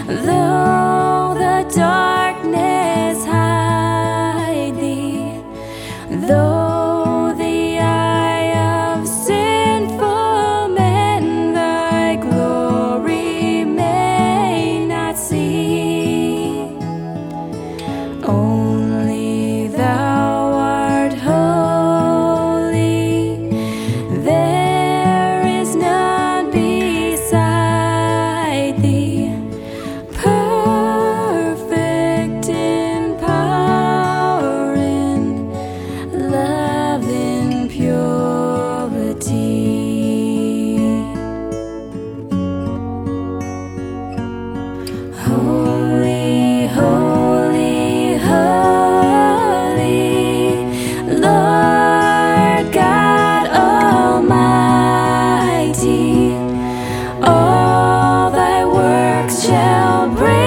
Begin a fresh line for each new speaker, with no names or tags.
Though the darkness hide thee, though the eye of sinful men thy glory may not see, only thou art holy, there is none beside thee, perfect in power, in love, in purity. Holy, holy, holy, Lord God Almighty, all thy works shall bring